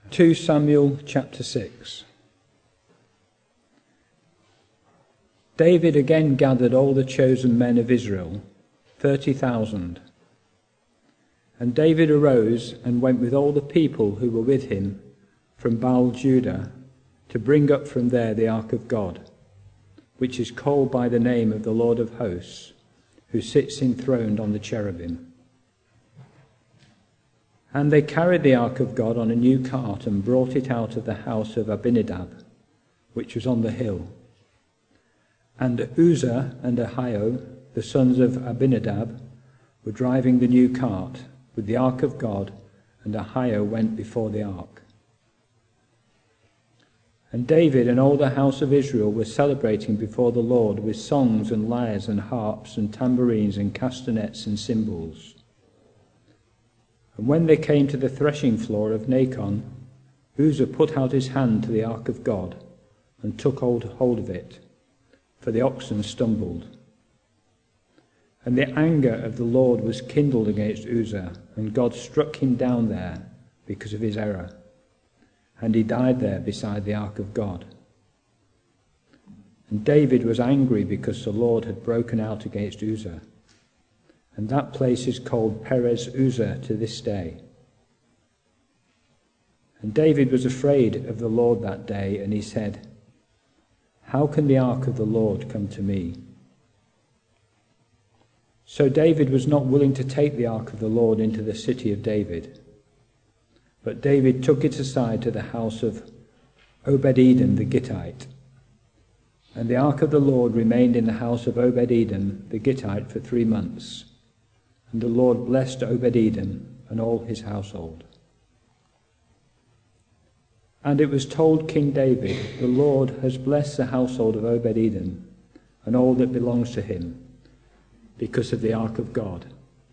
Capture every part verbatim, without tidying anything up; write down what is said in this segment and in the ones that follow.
Second Samuel chapter six. David again gathered all the chosen men of Israel, thirty thousand. And David arose and went with all the people who were with him from Baal Judah to bring up from there the ark of God, which is called by the name of the Lord of hosts, who sits enthroned on the cherubim. And they carried the ark of God on a new cart and brought it out of the house of Abinadab, which was on the hill. And Uzzah and Ahio, the sons of Abinadab, were driving the new cart with the ark of God, and Ahio went before the ark. And David and all the house of Israel were celebrating before the Lord with songs and lyres and harps and tambourines and castanets and cymbals. And when they came to the threshing floor of Nacon, Uzzah put out his hand to the ark of God and took hold of it, for the oxen stumbled. And the anger of the Lord was kindled against Uzzah, and God struck him down there because of his error. And he died there beside the ark of God. And David was angry because the Lord had broken out against Uzzah. And that place is called Perez Uzzah to this day. And David was afraid of the Lord that day, and he said, "How can the ark of the Lord come to me?" So David was not willing to take the ark of the Lord into the city of David. But David took it aside to the house of Obed-Edom the Gittite. And the ark of the Lord remained in the house of Obed-Edom the Gittite for three months. And the Lord blessed Obed-Edom and all his household. And it was told King David, "The Lord has blessed the household of Obed-Edom and all that belongs to him, because of the ark of God."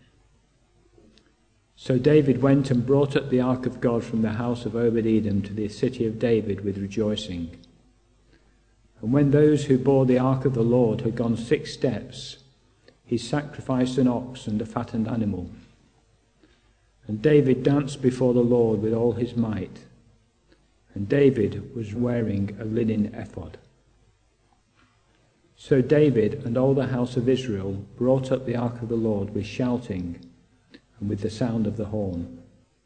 So David went and brought up the ark of God from the house of Obed-Edom to the city of David with rejoicing. And when those who bore the ark of the Lord had gone six steps, he sacrificed an ox and a fattened animal. And David danced before the Lord with all his might. And David was wearing a linen ephod. So David and all the house of Israel brought up the ark of the Lord with shouting and with the sound of the horn.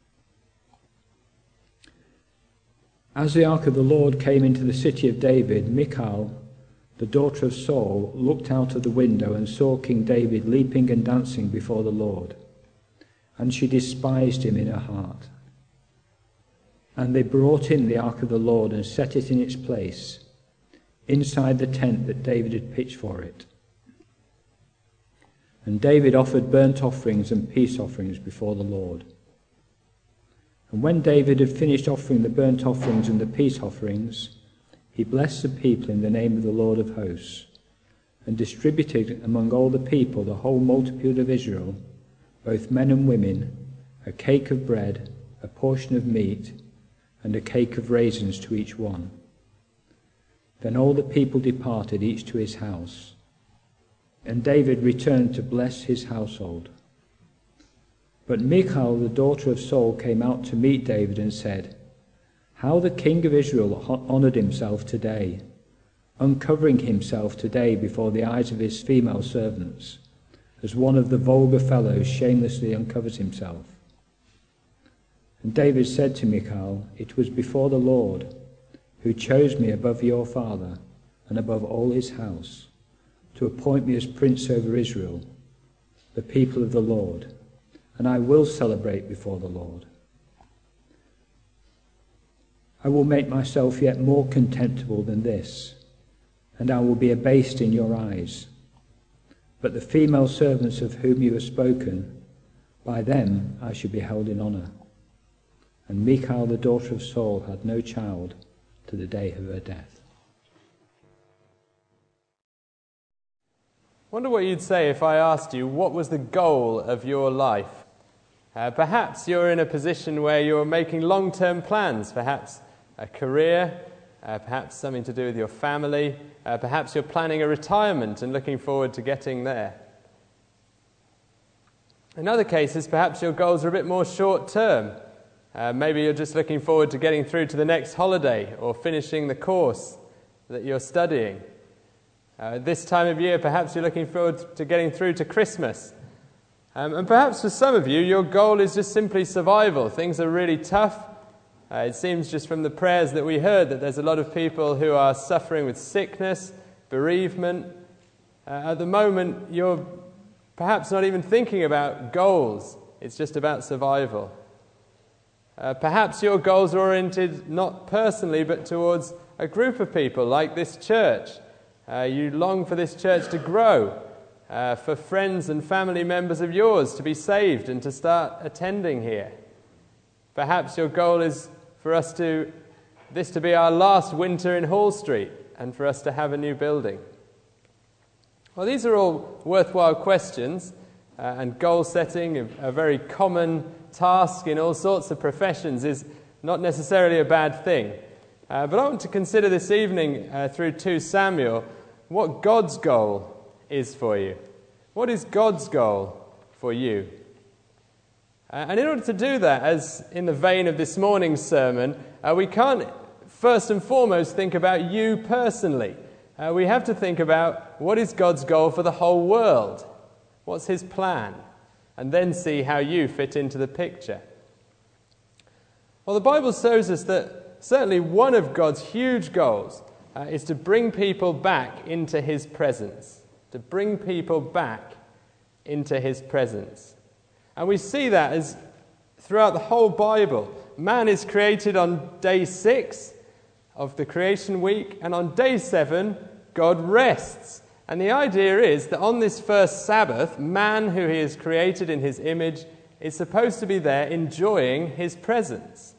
As the ark of the Lord came into the city of David, Michal, the daughter of Saul, looked out of the window and saw King David leaping and dancing before the Lord, and she despised him in her heart. And they brought in the ark of the Lord and set it in its place, inside the tent that David had pitched for it. And David offered burnt offerings and peace offerings before the Lord. And when David had finished offering the burnt offerings and the peace offerings, he blessed the people in the name of the Lord of hosts, and distributed among all the people, the whole multitude of Israel, both men and women, a cake of bread, a portion of meat, and a cake of raisins to each one. Then all the people departed, each to his house. And David returned to bless his household. But Michal, the daughter of Saul, came out to meet David and said, "How the king of Israel honoured himself today, uncovering himself today before the eyes of his female servants, as one of the vulgar fellows shamelessly uncovers himself." And David said to Michal, "It was before the Lord, who chose me above your father and above all his house, to appoint me as prince over Israel, the people of the Lord, and I will celebrate before the Lord. I will make myself yet more contemptible than this, and I will be abased in your eyes. But the female servants of whom you have spoken, by them I shall be held in honour." And Michal, the daughter of Saul, had no child to the day of her death. I wonder what you'd say if I asked you, what was the goal of your life? Uh, perhaps you're in a position where you're making long-term plans, perhaps a career, uh, perhaps something to do with your family, uh, perhaps you're planning a retirement and looking forward to getting there. In other cases, perhaps your goals are a bit more short-term. Uh, maybe you're just looking forward to getting through to the next holiday or finishing the course that you're studying. Uh, this time of year, perhaps you're looking forward to getting through to Christmas. Um, and perhaps for some of you, your goal is just simply survival. Things are really tough. Uh, it seems just from the prayers that we heard that there's a lot of people who are suffering with sickness, bereavement. Uh, at the moment, you're perhaps not even thinking about goals. It's just about survival. Uh, perhaps your goals are oriented not personally, but towards a group of people like this church. Uh, you long for this church to grow, uh, for friends and family members of yours to be saved and to start attending here. Perhaps your goal is for us to, this to be our last winter in Hall Street and for us to have a new building. Well, these are all worthwhile questions, uh, and goal setting, a, a very common task in all sorts of professions, is not necessarily a bad thing. Uh, but I want to consider this evening uh, through Second Samuel what God's goal is for you. What is God's goal for you? Uh, and in order to do that, as in the vein of this morning's sermon, uh, we can't first and foremost think about you personally. Uh, we have to think about what is God's goal for the whole world. What's his plan? And then see how you fit into the picture. Well, the Bible shows us that certainly one of God's huge goals uh, is to bring people back into his presence. To bring people back into his presence. And we see that as throughout the whole Bible. Man is created on day six of the creation week, and on day seven, God rests. And the idea is that on this first Sabbath, man who he has created in his image is supposed to be there enjoying his presence.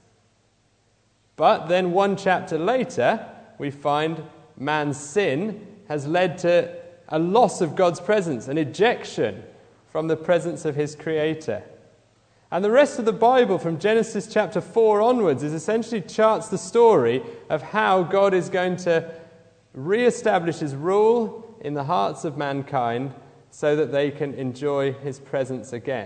But then one chapter later, we find man's sin has led to a loss of God's presence, an ejection from the presence of his Creator. And the rest of the Bible, from Genesis chapter four onwards, is essentially charts the story of how God is going to re-establish his rule in the hearts of mankind so that they can enjoy his presence again.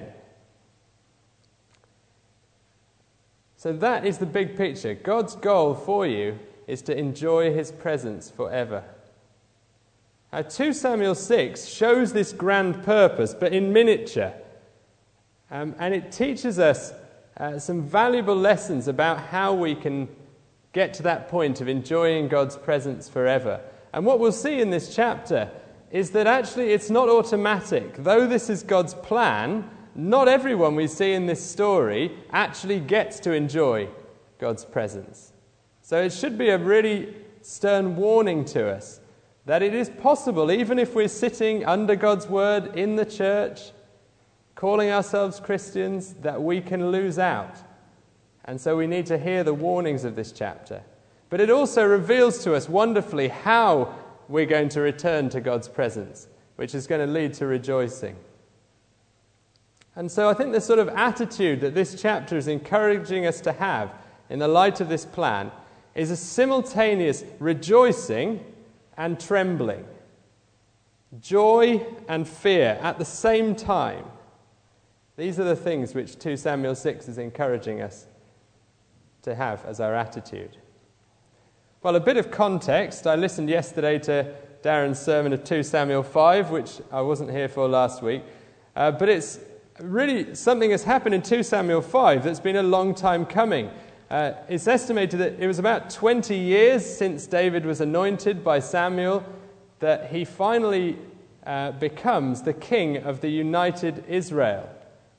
So that is the big picture. God's goal for you is to enjoy his presence forever. Now, Second Samuel six shows this grand purpose, but in miniature. Um, and it teaches us uh, some valuable lessons about how we can get to that point of enjoying God's presence forever. And what we'll see in this chapter is that actually it's not automatic. Though this is God's plan, not everyone we see in this story actually gets to enjoy God's presence. So it should be a really stern warning to us that it is possible, even if we're sitting under God's word in the church, calling ourselves Christians, that we can lose out. And so we need to hear the warnings of this chapter. But it also reveals to us wonderfully how we're going to return to God's presence, which is going to lead to rejoicing. And so I think the sort of attitude that this chapter is encouraging us to have in the light of this plan is a second rejoicing and trembling. Joy and fear at the same time. These are the things which Second Samuel six is encouraging us to have as our attitude. Well, a bit of context. I listened yesterday to Darren's sermon of Second Samuel five, which I wasn't here for last week. Uh, but it's really something that's happened in Second Samuel five that's been a long time coming. Uh, it's estimated that it was about twenty years since David was anointed by Samuel that he finally uh, becomes the king of the united Israel.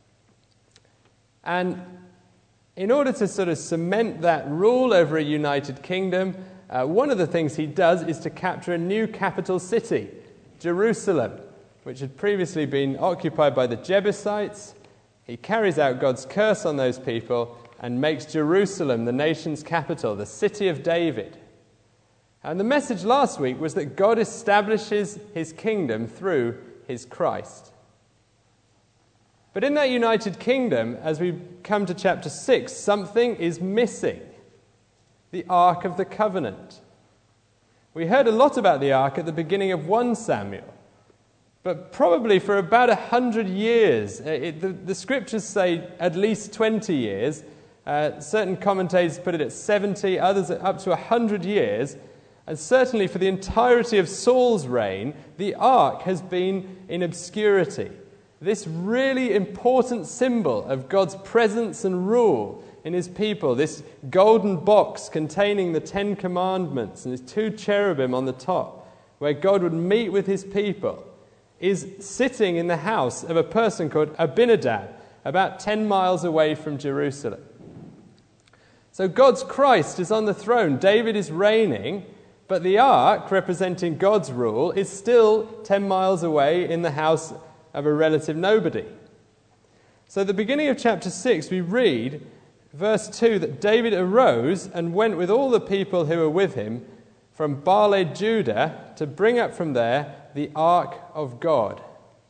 And in order to sort of cement that rule over a united kingdom, uh, one of the things he does is to capture a new capital city, Jerusalem, which had previously been occupied by the Jebusites. He carries out God's curse on those people and makes Jerusalem the nation's capital, the city of David. And the message last week was that God establishes his kingdom through his Christ. But in that united kingdom, as we come to chapter six, something is missing. The Ark of the Covenant. We heard a lot about the Ark at the beginning of First Samuel. But probably for about a hundred years, it, the, the scriptures say at least twenty years, Uh, certain commentators put it at seventy, others at up to one hundred years. And certainly for the entirety of Saul's reign, the ark has been in obscurity. This really important symbol of God's presence and rule in his people, this golden box containing the Ten Commandments and his two cherubim on the top, where God would meet with his people, is sitting in the house of a person called Abinadab, about ten miles away from Jerusalem. So God's Christ is on the throne. David is reigning, but the ark, representing God's rule, is still ten miles away in the house of a relative nobody. So at the beginning of chapter six, we read, verse two, that David arose and went with all the people who were with him from Baale, Judah, to bring up from there the ark of God.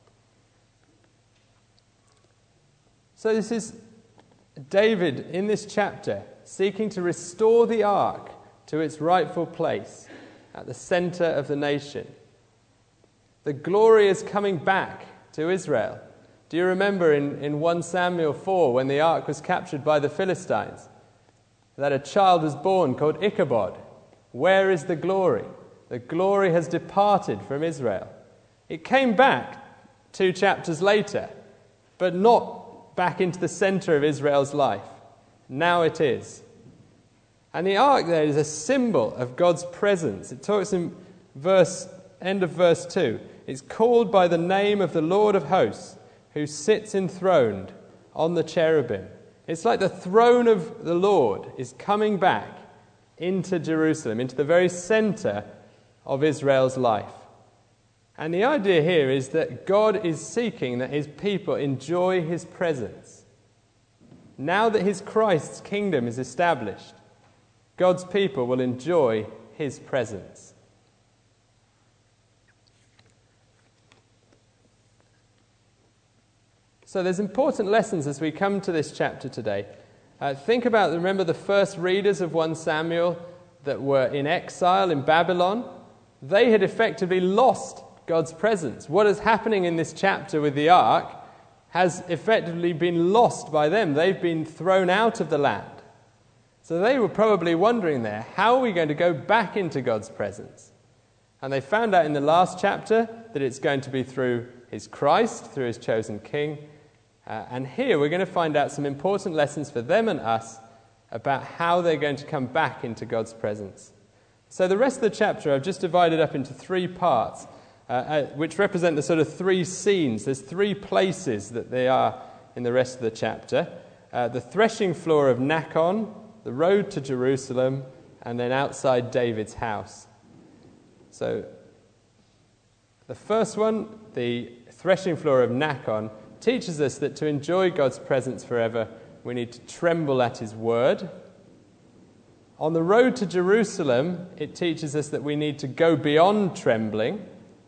So this is David in this chapter seeking to restore the ark to its rightful place at the center of the nation. The glory is coming back to Israel. Do you remember in, in First Samuel four, when the ark was captured by the Philistines, that a child was born called Ichabod? Where is the glory? The glory has departed from Israel. It came back two chapters later, but not back into the center of Israel's life. Now it is. And the ark there is a symbol of God's presence. It talks in verse, end of verse two. It's called by the name of the Lord of hosts, who sits enthroned on the cherubim. It's like the throne of the Lord is coming back into Jerusalem, into the very center of Israel's life. And the idea here is that God is seeking that his people enjoy his presence. Now that his Christ's kingdom is established, God's people will enjoy his presence. So there's important lessons as we come to this chapter today. Uh, think about, remember the first readers of First Samuel that were in exile in Babylon? They had effectively lost God's presence. What is happening in this chapter with the ark has effectively been lost by them. They've been thrown out of the land. So they were probably wondering there, how are we going to go back into God's presence? And they found out in the last chapter that it's going to be through his Christ, through his chosen king. Uh, and here we're going to find out some important lessons for them and us about how they're going to come back into God's presence. So the rest of the chapter I've just divided up into three parts, uh, uh, which represent the sort of three scenes. There's three places that they are in the rest of the chapter. Uh, the threshing floor of Nachon, the road to Jerusalem, and then outside David's house. So the first one, the threshing floor of Nachon, teaches us that to enjoy God's presence forever, we need to tremble at his word. On the road to Jerusalem, it teaches us that we need to go beyond trembling.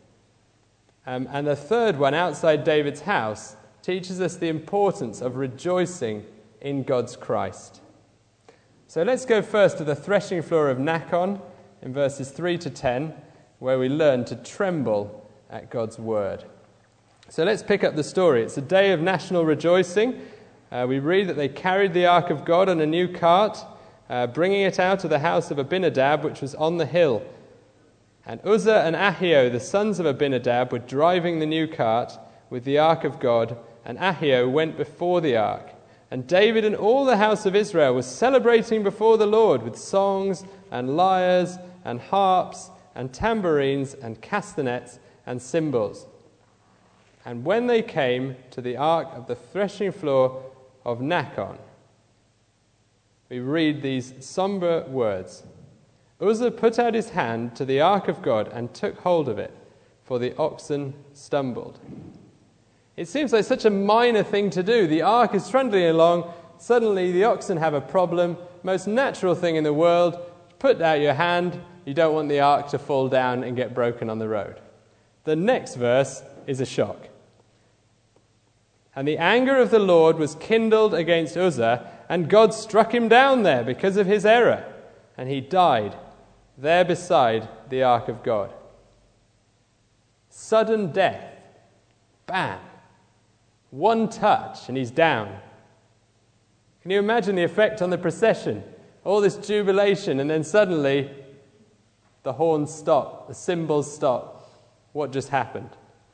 Um, and the third one, outside David's house, teaches us the importance of rejoicing in God's Christ. So let's go first to the threshing floor of Nachon in verses three to ten, where we learn to tremble at God's word. So let's pick up the story. It's a day of national rejoicing. Uh, we read that they carried the ark of God on a new cart, uh, bringing it out of the house of Abinadab, which was on the hill. And Uzzah and Ahio, the sons of Abinadab, were driving the new cart with the ark of God, and Ahio went before the ark. And David and all the house of Israel were celebrating before the Lord with songs and lyres and harps and tambourines and castanets and cymbals. And when they came to the ark of the threshing floor of Nachon, we read these somber words. Uzzah put out his hand to the ark of God and took hold of it, for the oxen stumbled. It seems like such a minor thing to do. The ark is trundling along. Suddenly the oxen have a problem. Most natural thing in the world. Put out your hand. You don't want the ark to fall down and get broken on the road. The next verse is a shock. And the anger of the Lord was kindled against Uzzah, and God struck him down there because of his error. And he died there beside the ark of God. Sudden death. Bam. One touch and he's down. Can you imagine the effect on the procession? All this jubilation, and then suddenly the horns stop, the cymbals stop. What just happened?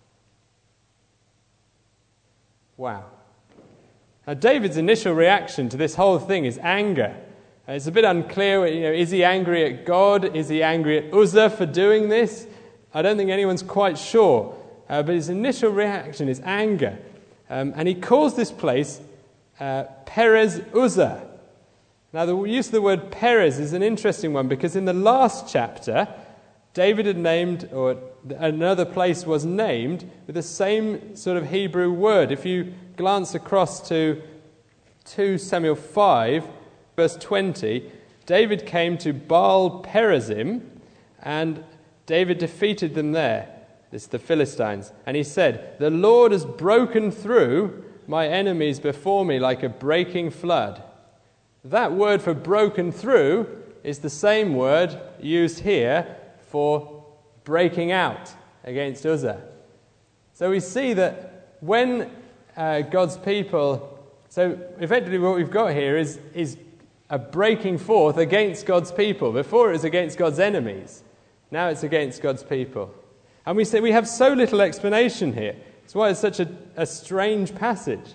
Wow. Now, David's initial reaction to this whole thing is anger. It's a bit unclear, you know, is he angry at God? Is he angry at Uzzah for doing this? I don't think anyone's quite sure. Uh, but his initial reaction is anger. Um, and he calls this place uh, Perez Uzzah. Now, the use of the word Perez is an interesting one, because in the last chapter, David had named, or another place was named, with the same sort of Hebrew word. If you glance across to Second Samuel five, verse twenty, David came to Baal Perazim, and David defeated them there. This is the Philistines. And he said, "The Lord has broken through my enemies before me like a breaking flood." That word for broken through is the same word used here for breaking out against Uzzah. So we see that when uh, God's people, so effectively what we've got here is, is a breaking forth against God's people. Before it was against God's enemies. Now it's against God's people. And we say we have so little explanation here. That's why it's such a, a strange passage.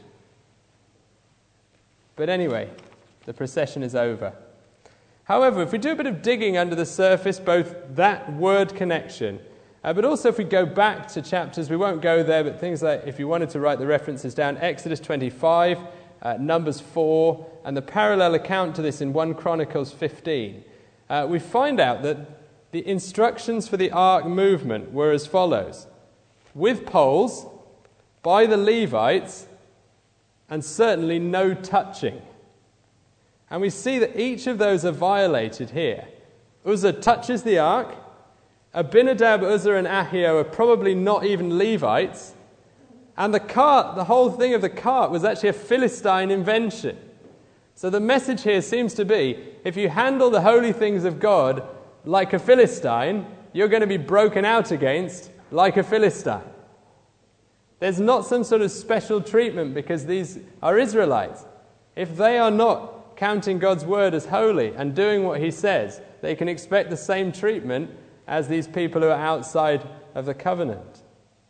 But anyway, the procession is over. However, if we do a bit of digging under the surface, both that word connection, uh, but also if we go back to chapters, we won't go there, but things like, if you wanted to write the references down, Exodus twenty-five, uh, Numbers four, and the parallel account to this in First Chronicles fifteen, uh, we find out that the instructions for the ark movement were as follows: with poles, by the Levites, and certainly no touching. And we see that each of those are violated here. Uzzah touches the ark. Abinadab, Uzzah, and Ahio are probably not even Levites. And the cart, the whole thing of the cart was actually a Philistine invention. So the message here seems to be, if you handle the holy things of God like a Philistine, you're going to be broken out against like a Philistine. There's not some sort of special treatment because these are Israelites. If they are not counting God's word as holy and doing what he says, they can expect the same treatment as these people who are outside of the covenant.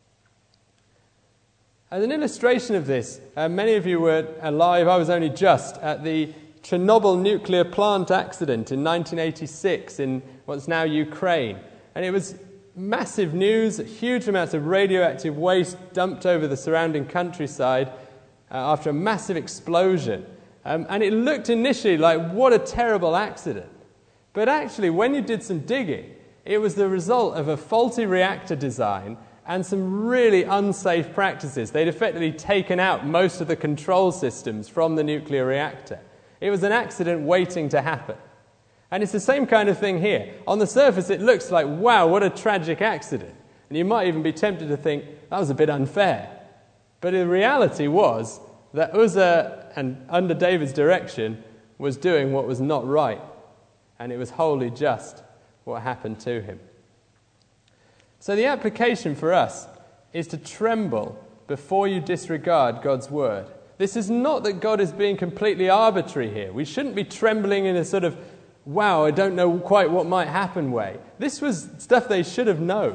As an illustration of this, uh, many of you were alive, I was only just, at the Chernobyl nuclear plant accident in nineteen eighty-six in what's now Ukraine. And it was massive news, huge amounts of radioactive waste dumped over the surrounding countryside uh, after a massive explosion. Um, and it looked initially like, what a terrible accident. But actually, when you did some digging, it was the result of a faulty reactor design and some really unsafe practices. They'd effectively taken out most of the control systems from the nuclear reactor. It was an accident waiting to happen. And it's the same kind of thing here. On the surface, it looks like, wow, what a tragic accident. And you might even be tempted to think, that was a bit unfair. But the reality was that Uzzah, and under David's direction, was doing what was not right. And it was wholly just what happened to him. So the application for us is to tremble before you disregard God's word. This is not that God is being completely arbitrary here. We shouldn't be trembling in a sort of, wow, I don't know quite what might happen way. This was stuff they should have known.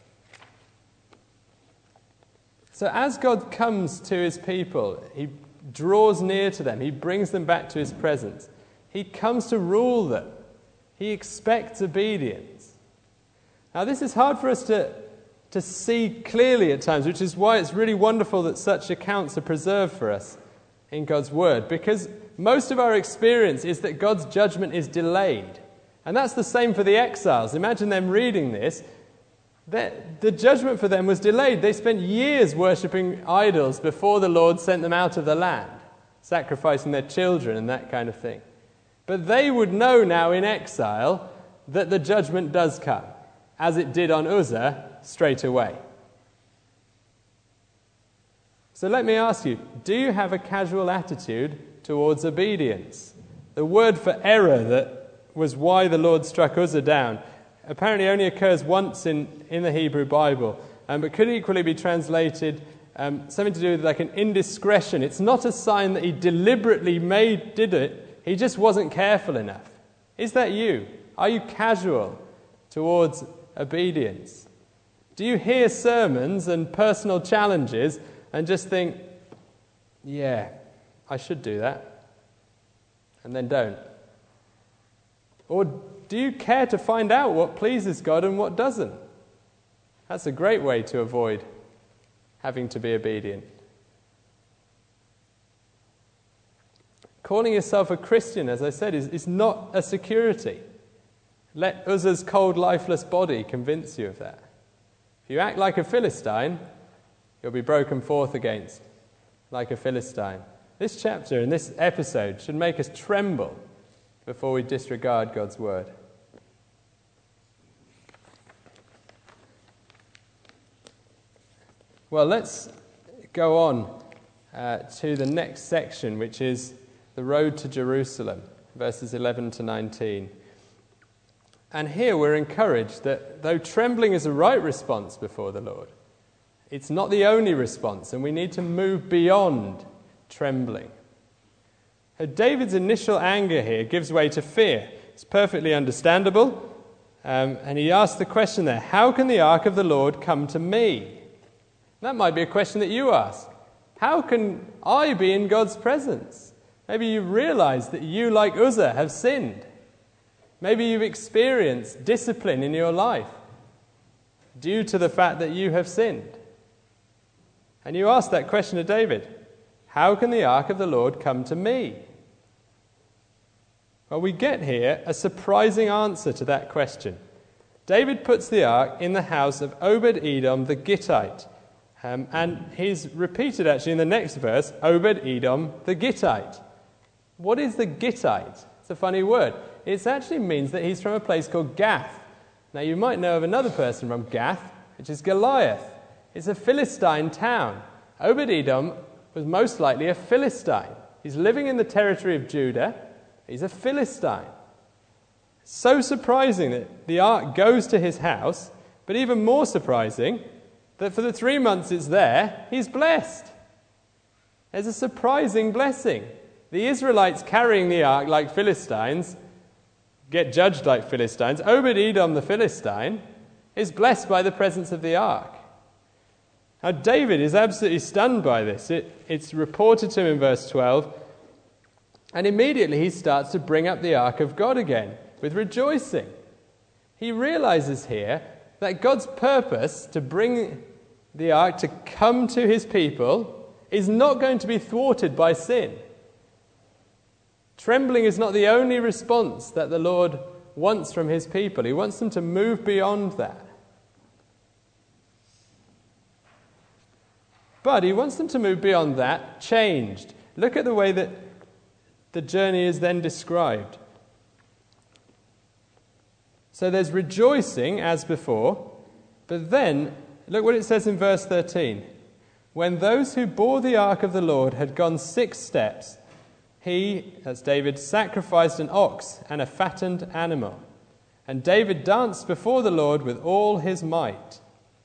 So as God comes to his people, he draws near to them, he brings them back to his presence. He comes to rule them. He expects obedience. Now this is hard for us to, to see clearly at times, which is why it's really wonderful that such accounts are preserved for us in God's word, because most of our experience is that God's judgment is delayed. And that's the same for the exiles. Imagine them reading this. The judgment for them was delayed. They spent years worshipping idols before the Lord sent them out of the land, sacrificing their children and that kind of thing. But they would know now in exile that the judgment does come, as it did on Uzzah straight away. So let me ask you, do you have a casual attitude towards obedience? The word for error that was why the Lord struck Uzzah down apparently only occurs once in, in the Hebrew Bible, um, but could equally be translated um, something to do with like an indiscretion. It's not a sign that he deliberately made did it. He just wasn't careful enough. Is that you? Are you casual towards obedience? Do you hear sermons and personal challenges and just think, yeah, I should do that, and then don't? Or do you care to find out what pleases God and what doesn't? That's a great way to avoid having to be obedient. Calling yourself a Christian, as I said, is, is not a security. Let Uzzah's cold, lifeless body convince you of that. If you act like a Philistine, you'll be broken forth against like a Philistine. This chapter and this episode should make us tremble before we disregard God's word. Well, let's go on uh, to the next section, which is the road to Jerusalem, verses eleven to nineteen. And here we're encouraged that though trembling is a right response before the Lord, it's not the only response, and we need to move beyond trembling. David's initial anger here gives way to fear. It's perfectly understandable. Um, and he asks the question there, how can the ark of the Lord come to me? That might be a question that you ask. How can I be in God's presence? Maybe you realize that you, like Uzzah, have sinned. Maybe you've experienced discipline in your life due to the fact that you have sinned. And you ask that question to David, how can the ark of the Lord come to me? Well, we get here a surprising answer to that question. David puts the ark in the house of Obed-Edom the Gittite. Um, and he's repeated actually in the next verse, Obed-Edom the Gittite. What is the Gittite? It's a funny word. It actually means that he's from a place called Gath. Now you might know of another person from Gath, which is Goliath. It's a Philistine town. Obed-Edom was most likely a Philistine. He's living in the territory of Judah. He's a Philistine. So surprising that the ark goes to his house, but even more surprising that for the three months it's there, he's blessed. There's a surprising blessing. The Israelites carrying the ark like Philistines get judged like Philistines. Obed-Edom the Philistine is blessed by the presence of the ark. Now David is absolutely stunned by this. It, it's reported to him in verse twelve, and immediately he starts to bring up the ark of God again with rejoicing. He realizes here that God's purpose to bring the ark to come to his people is not going to be thwarted by sin. Trembling is not the only response that the Lord wants from his people. He wants them to move beyond that. But he wants them to move beyond that, changed. Look at the way that the journey is then described. So there's rejoicing as before, but then look what it says in verse thirteen. When those who bore the ark of the Lord had gone six steps, he, that's David, sacrificed an ox and a fattened animal. And David danced before the Lord with all his might.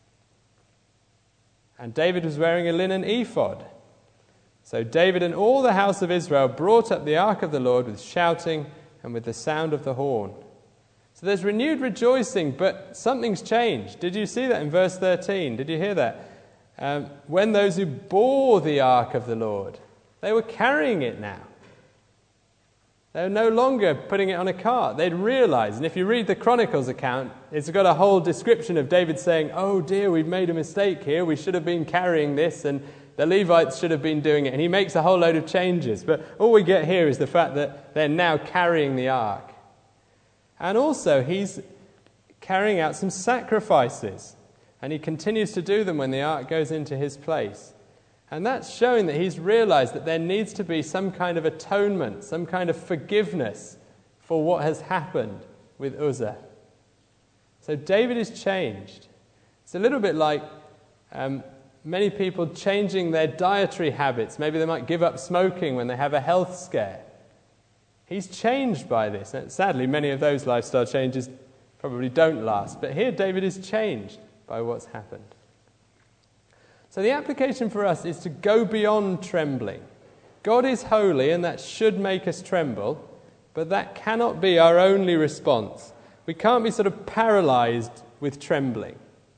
And David was wearing a linen ephod. So David and all the house of Israel brought up the ark of the Lord with shouting and with the sound of the horn. So there's renewed rejoicing, but something's changed. Did you see that in verse thirteen? Did you hear that? Um, when those who bore the ark of the Lord, they were carrying it now. They were no longer putting it on a cart. They'd realized, and if you read the Chronicles account, it's got a whole description of David saying, oh dear, we've made a mistake here. We should have been carrying this, and the Levites should have been doing it. And he makes a whole load of changes. But all we get here is the fact that they're now carrying the ark. And also, he's carrying out some sacrifices. And he continues to do them when the ark goes into his place. And that's showing that he's realized that there needs to be some kind of atonement, some kind of forgiveness for what has happened with Uzzah. So David is changed. It's a little bit like um, many people changing their dietary habits. Maybe they might give up smoking when they have a health scare. He's changed by this. And sadly, many of those lifestyle changes probably don't last. But here David is changed by what's happened. So the application for us is to go beyond trembling. God is holy, and that should make us tremble, but that cannot be our only response. We can't be sort of paralyzed with trembling.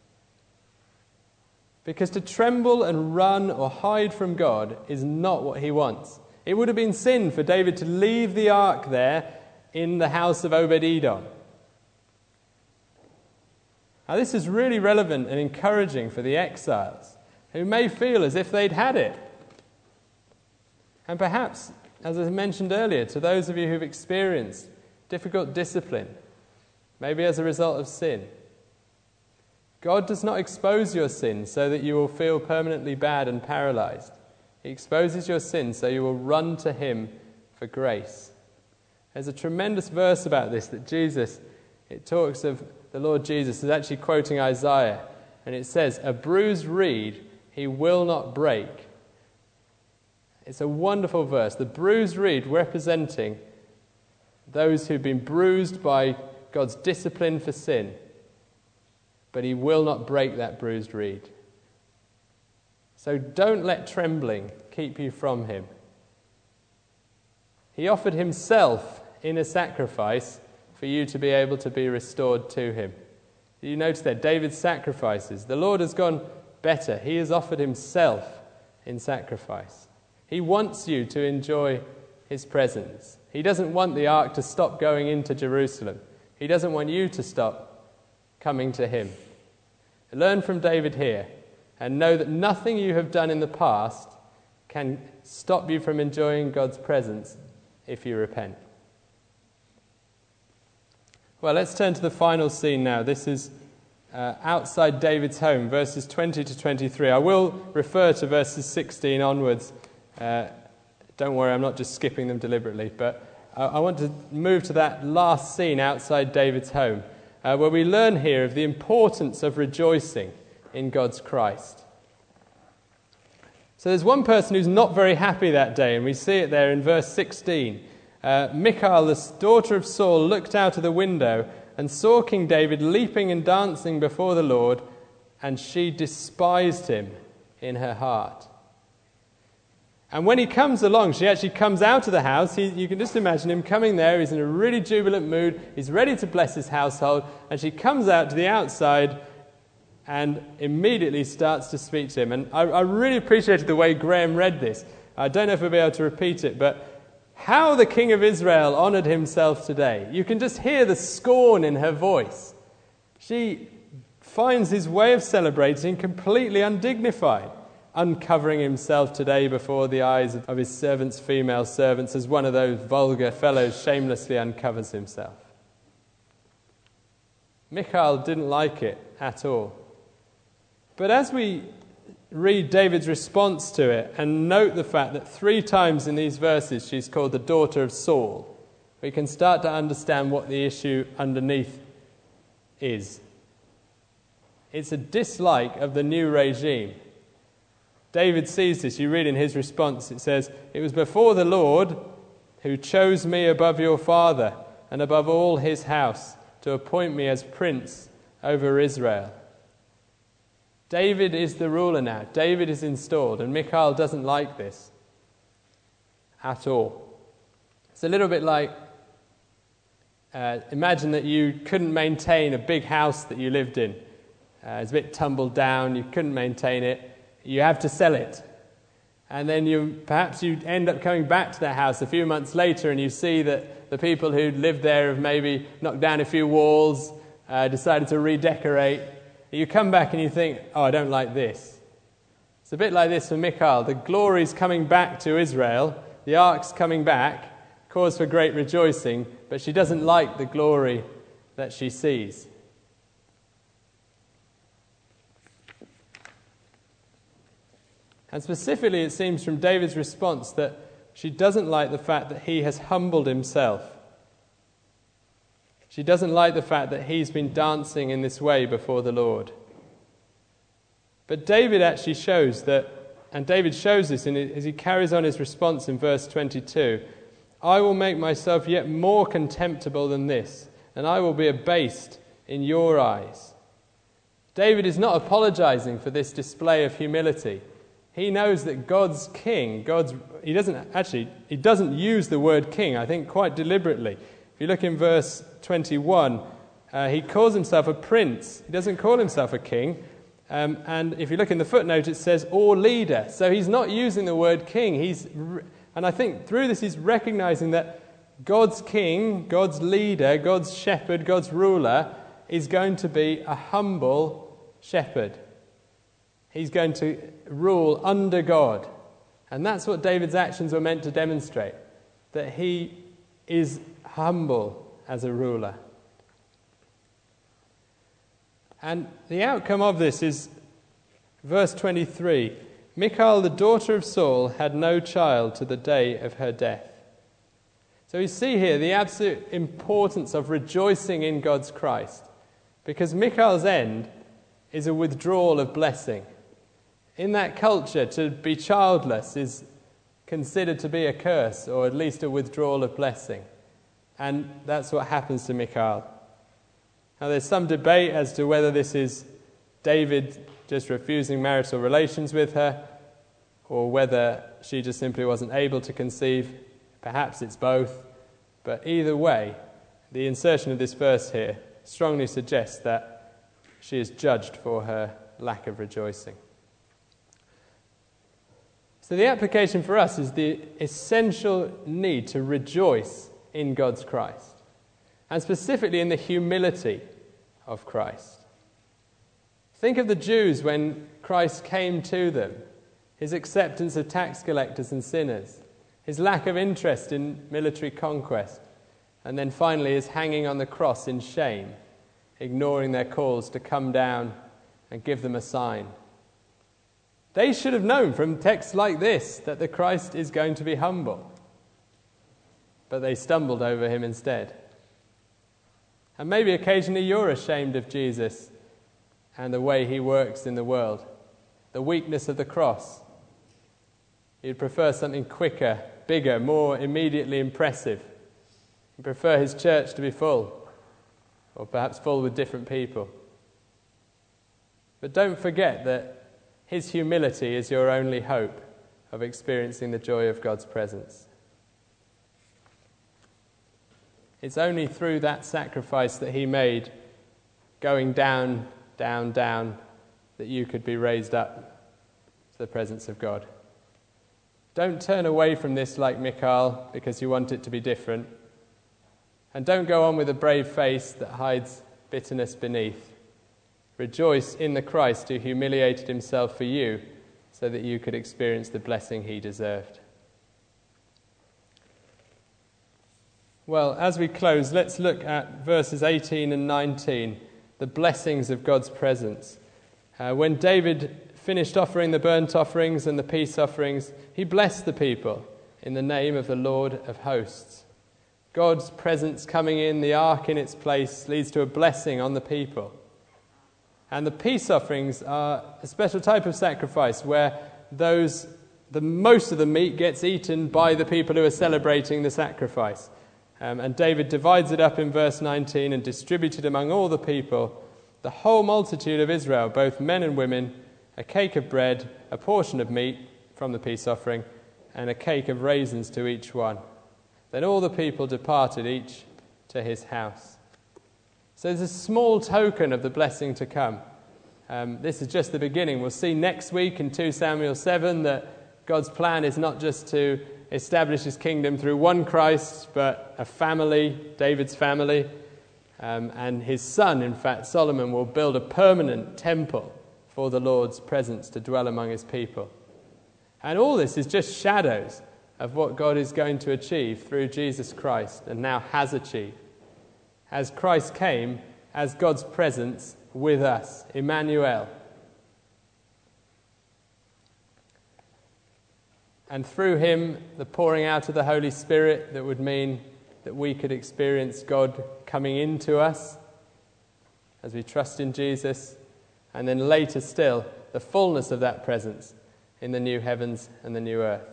Because to tremble and run or hide from God is not what he wants. It would have been sin for David to leave the ark there in the house of Obed-Edom. Now this is really relevant and encouraging for the exiles, who may feel as if they'd had it. And perhaps, as I mentioned earlier, to those of you who've experienced difficult discipline, maybe as a result of sin. God does not expose your sin so that you will feel permanently bad and paralyzed. He exposes your sin so you will run to him for grace. There's a tremendous verse about this that Jesus, it talks of the Lord Jesus, is actually quoting Isaiah, and it says, "A bruised reed he will not break." It's a wonderful verse. The bruised reed representing those who've been bruised by God's discipline for sin, but he will not break that bruised reed. So don't let trembling keep you from him. He offered himself in a sacrifice for you to be able to be restored to him. You notice there, David's sacrifices. The Lord has gone better. He has offered himself in sacrifice. He wants you to enjoy his presence. He doesn't want the ark to stop going into Jerusalem. He doesn't want you to stop coming to him. Learn from David here and know that nothing you have done in the past can stop you from enjoying God's presence if you repent. Well, let's turn to the final scene now. This is uh, outside David's home, verses twenty to twenty-three. I will refer to verses sixteen onwards. Uh, don't worry, I'm not just skipping them deliberately, but I, I want to move to that last scene outside David's home, uh, where we learn here of the importance of rejoicing in God's Christ. So there's one person who's not very happy that day, and we see it there in verse sixteen. Uh, Michal, the daughter of Saul, looked out of the window and saw King David leaping and dancing before the Lord, and she despised him in her heart. And when he comes along, she actually comes out of the house. He, you can just imagine him coming there. He's in a really jubilant mood. He's ready to bless his household. And she comes out to the outside and immediately starts to speak to him. And I, I really appreciated the way Graham read this. I don't know if we'll be able to repeat it, but how the King of Israel honoured himself today. You can just hear the scorn in her voice. She finds his way of celebrating completely undignified, uncovering himself today before the eyes of his servants, female servants, as one of those vulgar fellows shamelessly uncovers himself. Michal didn't like it at all. But as we read David's response to it and note the fact that three times in these verses she's called the daughter of Saul, we can start to understand what the issue underneath is. It's a dislike of the new regime. David sees this. You read in his response, it says, "It was before the Lord who chose me above your father and above all his house to appoint me as prince over Israel." David is the ruler now. David is installed, and Michal doesn't like this at all. It's a little bit like, uh, imagine that you couldn't maintain a big house that you lived in. Uh, it's a bit tumbled down, you couldn't maintain it, you have to sell it. And then you perhaps you end up coming back to that house a few months later and you see that the people who lived there have maybe knocked down a few walls, uh, decided to redecorate. You come back and you think, oh, I don't like this. It's a bit like this for Michal. The glory's coming back to Israel. The ark's coming back. Cause for great rejoicing. But she doesn't like the glory that she sees. And specifically, it seems from David's response that she doesn't like the fact that he has humbled himself. She doesn't like the fact that he's been dancing in this way before the Lord. But David actually shows that, and David shows this in, as he carries on his response in verse twenty-two, "I will make myself yet more contemptible than this, and I will be abased in your eyes." David is not apologizing for this display of humility. He knows that God's king, God's, he doesn't actually, he doesn't use the word king, I think, quite deliberately. If you look in verse twenty-one, uh, he calls himself a prince. He doesn't call himself a king. Um, and if you look in the footnote, it says, or leader. So he's not using the word king. He's, and I think through this he's recognizing that God's king, God's leader, God's shepherd, God's ruler is going to be a humble shepherd. He's going to rule under God. And that's what David's actions were meant to demonstrate, that he is humble as a ruler. And the outcome of this is verse twenty-three. Michal, the daughter of Saul, had no child to the day of her death. So we see here the absolute importance of rejoicing in God's Christ, because Michal's end is a withdrawal of blessing. In that culture, to be childless is considered to be a curse, or at least a withdrawal of blessing. And that's what happens to Michal. Now there's some debate as to whether this is David just refusing marital relations with her, or whether she just simply wasn't able to conceive. Perhaps it's both. But either way, the insertion of this verse here strongly suggests that she is judged for her lack of rejoicing. So the application for us is the essential need to rejoice in God's Christ, and specifically in the humility of Christ. Think of the Jews when Christ came to them, his acceptance of tax collectors and sinners, his lack of interest in military conquest, and then finally his hanging on the cross in shame, ignoring their calls to come down and give them a sign. They should have known from texts like this that the Christ is going to be humble, but they stumbled over him instead. And maybe occasionally you're ashamed of Jesus and the way he works in the world, the weakness of the cross. You'd prefer something quicker, bigger, more immediately impressive. You prefer his church to be full, or perhaps full with different people. But don't forget that his humility is your only hope of experiencing the joy of God's presence. It's only through that sacrifice that he made, going down, down, down, that you could be raised up to the presence of God. Don't turn away from this like Michal because you want it to be different. And don't go on with a brave face that hides bitterness beneath. Rejoice in the Christ who humiliated himself for you so that you could experience the blessing he deserved. Well, as we close, let's look at verses eighteen and nineteen, the blessings of God's presence. Uh, when David finished offering the burnt offerings and the peace offerings, he blessed the people in the name of the Lord of hosts. God's presence coming in, the ark in its place, leads to a blessing on the people. And the peace offerings are a special type of sacrifice where those, the most of the meat gets eaten by the people who are celebrating the sacrifice. Um, and David divides it up in verse nineteen and distributed among all the people, the whole multitude of Israel, both men and women, a cake of bread, a portion of meat from the peace offering, and a cake of raisins to each one. Then all the people departed, each to his house. So there's a small token of the blessing to come. Um, this is just the beginning. We'll see next week in Second Samuel seven that God's plan is not just to establish his kingdom through one Christ, but a family, David's family. Um, and his son, in fact, Solomon, will build a permanent temple for the Lord's presence to dwell among his people. And all this is just shadows of what God is going to achieve through Jesus Christ and now has achieved. As Christ came as God's presence with us, Emmanuel. And through him, the pouring out of the Holy Spirit that would mean that we could experience God coming into us as we trust in Jesus. And then later still, the fullness of that presence in the new heavens and the new earth.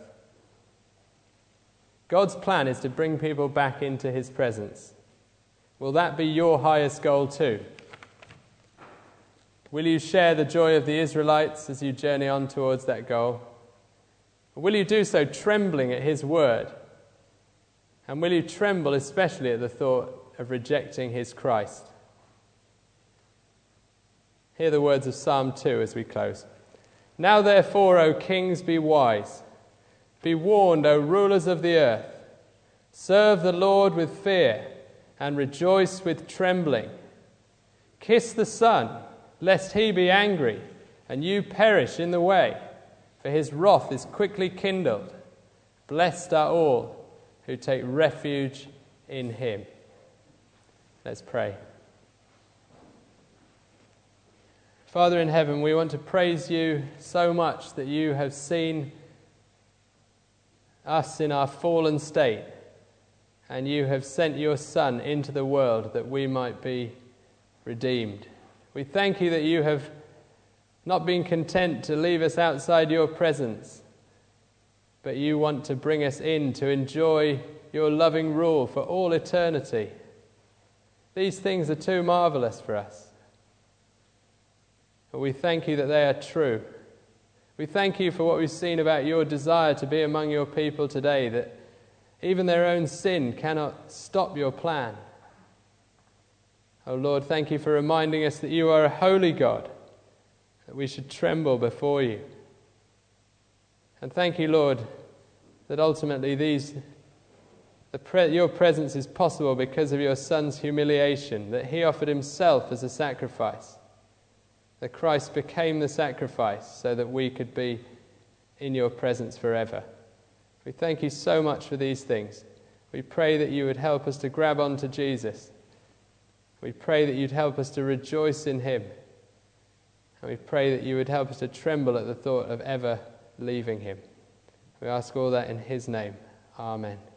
God's plan is to bring people back into his presence. Will that be your highest goal too? Will you share the joy of the Israelites as you journey on towards that goal? Will you do so trembling at his word? And will you tremble especially at the thought of rejecting his Christ? Hear the words of Psalm two as we close. Now therefore, O kings, be wise. Be warned, O rulers of the earth. Serve the Lord with fear and rejoice with trembling. Kiss the Son, lest he be angry and you perish in the way, for his wrath is quickly kindled. Blessed are all who take refuge in him. Let's pray. Father in heaven, we want to praise you so much that you have seen us in our fallen state, and you have sent your Son into the world that we might be redeemed. We thank you that you have not been content to leave us outside your presence, but you want to bring us in to enjoy your loving rule for all eternity. These things are too marvelous for us. But we thank you that they are true. We thank you for what we've seen about your desire to be among your people today, that even their own sin cannot stop your plan. Oh Lord, thank you for reminding us that you are a holy God, that we should tremble before you. And thank you, Lord, that ultimately these, the pre- your presence is possible because of your Son's humiliation, that he offered himself as a sacrifice, that Christ became the sacrifice so that we could be in your presence forever. We thank you so much for these things. We pray that you would help us to grab onto Jesus. We pray that you'd help us to rejoice in him. And we pray that you would help us to tremble at the thought of ever leaving him. We ask all that in his name. Amen.